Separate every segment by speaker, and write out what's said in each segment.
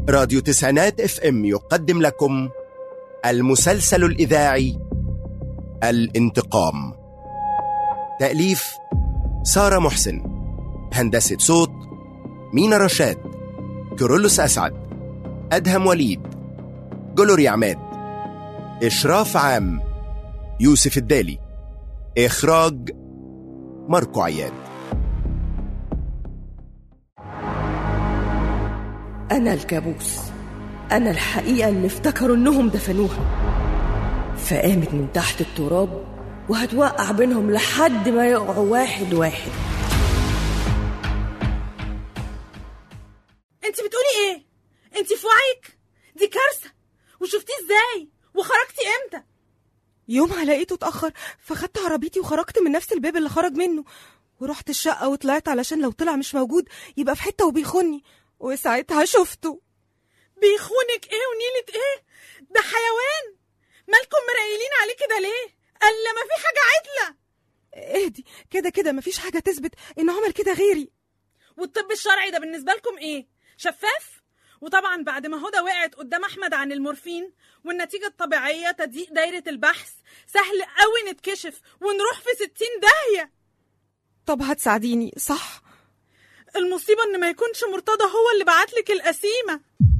Speaker 1: راديو تسعينات FM يقدم لكم المسلسل الإذاعي الانتقام. تأليف سارة محسن، هندسة صوت مينا رشاد، كيرلس أسعد، أدهم وليد، جلوري عماد، إشراف عام يوسف الدالي، إخراج ماركو عياد.
Speaker 2: أنا الكابوس، أنا الحقيقة اللي افتكروا إنهم دفنوها، فقامت من تحت التراب وهتوقع بينهم لحد ما يقعوا واحد واحد.
Speaker 3: انت بتقولي ايه؟ انت في وعيك؟ دي كارثة. وشفتيه ازاي؟ وخرجتي امتى؟
Speaker 4: يومها لقيته اتأخر، فخدت عربيتي وخرجت من نفس الباب اللي خرج منه، ورحت الشقة وطلعت علشان لو طلع مش موجود يبقى في حتة وبيخوني، وساعتها شفته.
Speaker 3: بيخونك ايه ونيلة ايه؟ ده حيوان. مالكم مرايلين عليه كده ليه؟ الا ما في حاجة عدلة.
Speaker 4: اهدي، كده مفيش حاجة تثبت انه عمل كده غيري.
Speaker 3: والطب الشرعي ده بالنسبة لكم ايه؟ شفاف؟ وطبعا بعد ما هدى وقعت قدام احمد عن المورفين والنتيجة الطبيعية تضييق دايرة البحث، سهل قوي نتكشف ونروح في 60 داهية.
Speaker 4: طب هتساعديني صح؟
Speaker 3: المصيبة ان ما يكونش مرتضى هو اللي بعتلك القسيمة.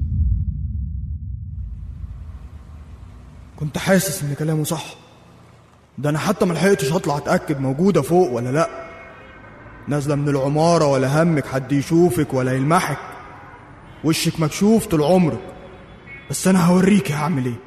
Speaker 5: كنت حاسس ان كلامه صح، ده انا حتى ملحقتش اطلع اتاكد موجوده فوق ولا لا. نازله من العماره ولا همك حد يشوفك ولا يلمحك، وشك مكشوف طول عمرك، بس انا هوريك هعمل ايه.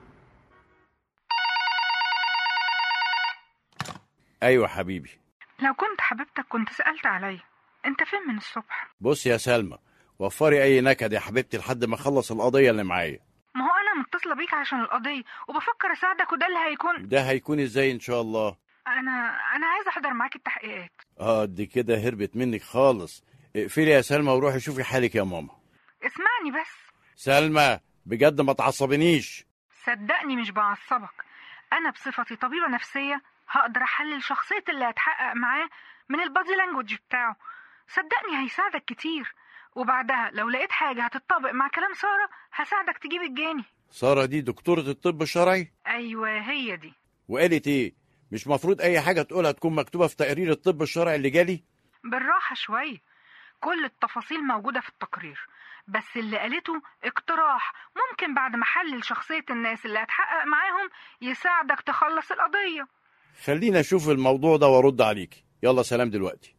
Speaker 6: ايوه حبيبي.
Speaker 7: لو كنت حبيبتك كنت سألت عليا، انت فين من الصبح؟
Speaker 6: بص يا سلمى، وفري اي نكد يا حبيبتي لحد ما اخلص القضيه اللي معايا.
Speaker 7: ما هو انا متصله بيك عشان القضيه وبفكر اساعدك، وده اللي
Speaker 6: هيكون ازاي ان شاء الله؟
Speaker 7: انا عايزه احضر معاك التحقيقات.
Speaker 6: دي كده هربت منك خالص. اقفلي يا سلمى وروحي شوفي حالك يا ماما.
Speaker 7: اسمعني بس
Speaker 6: سلمى، بجد ما تعصبنيش.
Speaker 7: صدقني مش بعصبك، انا بصفتي طبيبه نفسيه هقدر احلل شخصيه اللي هتحقق معاه من البادي لانجوج بتاعه. صدقني هيساعدك كتير، وبعدها لو لقيت حاجه هتتطابق مع كلام ساره هساعدك تجيب الجاني.
Speaker 6: ساره دي دكتوره الطب الشرعي؟
Speaker 7: ايوه هي دي.
Speaker 6: وقالت ايه؟ مش مفروض اي حاجه تقولها تكون مكتوبه في تقرير الطب الشرعي اللي جالي؟
Speaker 7: بالراحه شويه، كل التفاصيل موجوده في التقرير، بس اللي قالته اقتراح ممكن بعد ما حلل شخصيه الناس اللي هتحقق معاهم يساعدك تخلص القضيه.
Speaker 6: خلينا اشوف الموضوع ده وارد عليك. يلا سلام دلوقتي.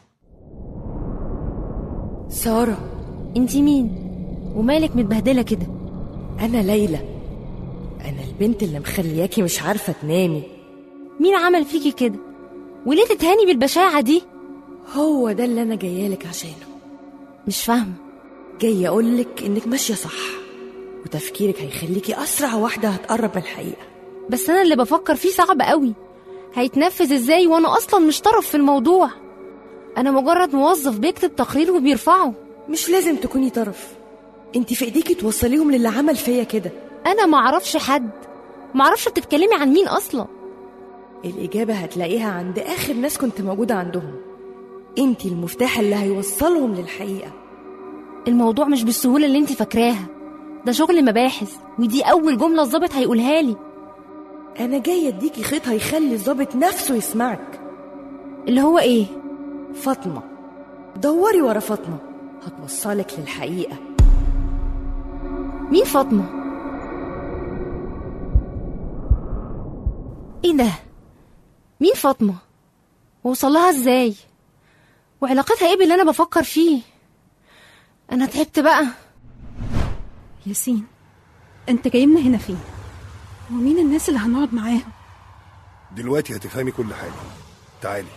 Speaker 8: سارة، انتي مين؟ ومالك متبهدلة كده؟
Speaker 2: أنا ليلى، أنا البنت اللي مخلياكي مش عارفة تنامي.
Speaker 8: مين عمل فيكي كده؟ وليه تتهاني بالبشاعة دي؟
Speaker 2: هو ده اللي أنا جايالك عشانه.
Speaker 8: مش فاهمة.
Speaker 2: جاية أقولك إنك ماشية صح، وتفكيرك هيخليكي أسرع واحدة هتقرب من الحقيقة.
Speaker 8: بس أنا اللي بفكر فيه صعب قوي، هيتنفذ إزاي وأنا أصلا مش طرف في الموضوع؟ أنا مجرد موظف بيكتب تقرير وبيرفعه.
Speaker 2: مش لازم تكوني طرف، انت في ايديكي توصليهم للي عمل فيا كده.
Speaker 8: أنا معرفش حد، معرفش بتتكلمي عن مين أصلا.
Speaker 2: الإجابة هتلاقيها عند آخر ناس كنت موجودة عندهم. انت المفتاح اللي هيوصلهم للحقيقة.
Speaker 8: الموضوع مش بالسهولة اللي انت فاكراها، ده شغل مباحث، ودي أول جملة الضابط هيقولها لي.
Speaker 2: أنا جاية اديكي خيط هيخلي الضابط نفسه يسمعك.
Speaker 8: اللي هو ايه؟
Speaker 2: فاطمة. دوري ورا فاطمة هتوصلك للحقيقة.
Speaker 8: مين فاطمة؟ ايه ده؟ مين فاطمة؟ ووصلها ازاي؟ وعلاقتها ايه باللي انا بفكر فيه؟ انا تعبت بقى.
Speaker 9: ياسين، انت جايبنا هنا فين؟ ومين الناس اللي هنقعد معاهم؟
Speaker 10: دلوقتي هتفهمي كل حاجة. تعالي.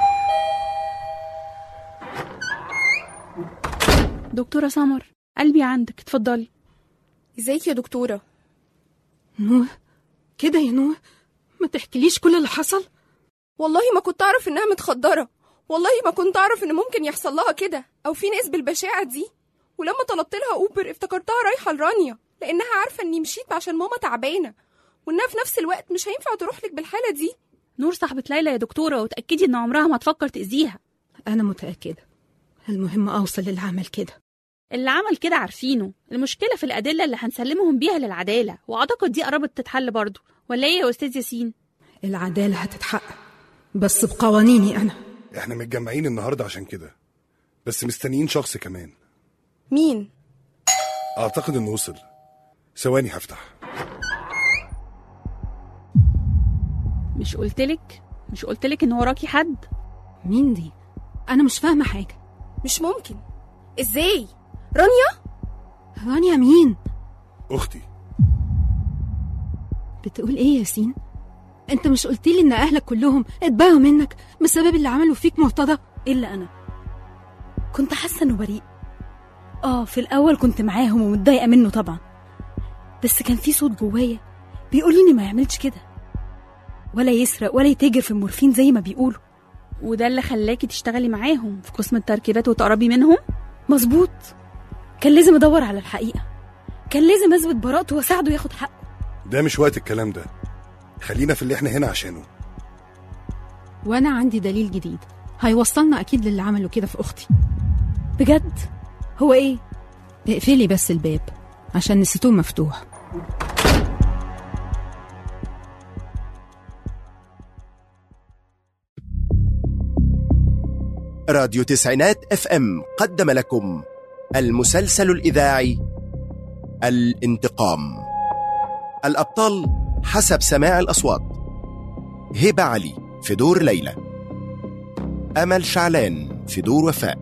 Speaker 9: دكتورة سمر، قلبي عندك، اتفضلي.
Speaker 11: ازيك يا دكتورة؟
Speaker 9: نوح، كده يا نوح، ما تحكيليش كل اللي حصل؟
Speaker 11: والله ما كنت أعرف إنها متخدرة، والله ما كنت أعرف إن ممكن يحصل لها كده أو في ناس بالبشاعة دي. ولما طلبت لها أوبر افتكرتها رايحة لرانيا، لأنها عارفة إني مشيت عشان ماما تعبانة، وإنها في نفس الوقت مش هينفع تروح لك بالحالة دي.
Speaker 9: نور صاحبة ليلى يا دكتورة، وتأكدي إن عمرها ما تفكر تأذيها. أنا متأكدة، المهم أوصل للعمل كده.
Speaker 12: اللي عمل كده عارفينه، المشكلة في الأدلة اللي هنسلمهم بيها للعدالة، وأعتقد دي قربت تتحل برضو، ولا إيه يا أستاذ ياسين؟
Speaker 9: العدالة هتتحقق بس بقوانيني أنا.
Speaker 10: احنا متجمعين النهاردة عشان كده، بس مستنيين شخص كمان.
Speaker 11: مين؟
Speaker 10: اعتقد انه وصل. ثواني هفتح.
Speaker 12: مش قلتلك إن وراكي حد؟
Speaker 9: مين دي؟ أنا مش فاهمة حاجة.
Speaker 11: مش ممكن. ازاي؟ رانيا
Speaker 9: مين؟
Speaker 10: اختي.
Speaker 9: بتقول ايه يا ياسين؟ انت مش قلتيلي ان اهلك كلهم اتباعوا منك بسبب اللي عملوا فيك مرتضى؟
Speaker 13: الا انا كنت حاسه انه بريء. في الاول كنت معاهم ومتضايقه منه طبعا، بس كان في صوت جوايا بيقول لي ما يعملش كده، ولا يسرق ولا يتاجر في المورفين زي ما بيقولوا.
Speaker 12: وده اللي خلاكي تشتغلي معاهم في قسم التركيبات وتقربي منهم؟
Speaker 13: مظبوط. كان لازم ادور على الحقيقه، كان لازم اثبت براءته واساعده ياخد حقه.
Speaker 10: ده مش وقت الكلام ده، خلينا في اللي احنا هنا عشانه.
Speaker 9: وانا عندي دليل جديد هيوصلنا اكيد للي عملوا كده في اختي.
Speaker 13: بجد؟ هو ايه؟
Speaker 9: اقفلي بس الباب عشان نسيتوه مفتوح.
Speaker 1: راديو تسعينات FM قدم لكم المسلسل الإذاعي الانتقام. الأبطال حسب سماع الأصوات: هبة علي في دور ليلى، أمل شعلان في دور وفاء،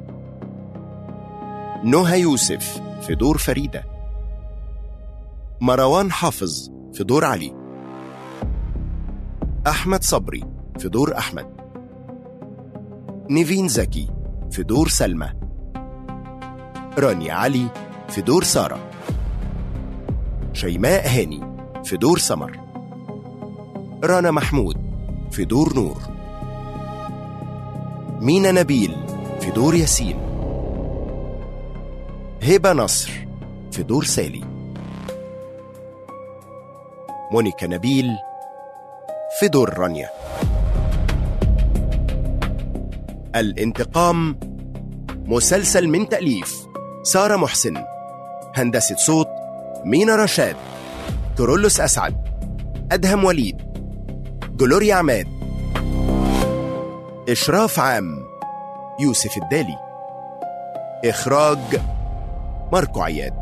Speaker 1: نهى يوسف في دور فريدة، مروان حافظ في دور علي، أحمد صبري في دور أحمد، نيفين زكي في دور سلمى، رانيا علي في دور سارة، شيماء هاني في دور سمر، رنا محمود في دور نور، مينا نبيل في دور ياسين، هبة نصر في دور سالي، مونيكا نبيل في دور رانيا. الانتقام مسلسل من تأليف سارة محسن، هندسة صوت مينا رشاد، كورولوس أسعد، أدهم وليد، جلوريا عماد، إشراف عام يوسف الدالي، إخراج ماركو عياد.